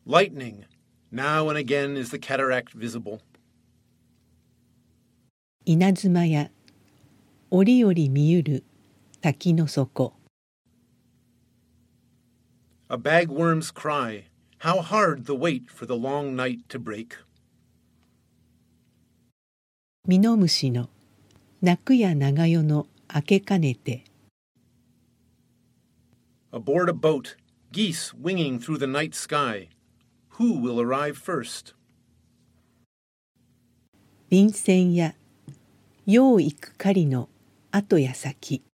Lightning. Now and again is the cataract visible. 稲妻や折々見ゆる滝の底。 A bagworm's cry. How hard the wait for the long night to break. ミノムシの鳴くや長夜の明けかねて。 Aboard a boat, geese winging through the night sky. Who will arrive first? 便箋やよう行く狩りの後や先。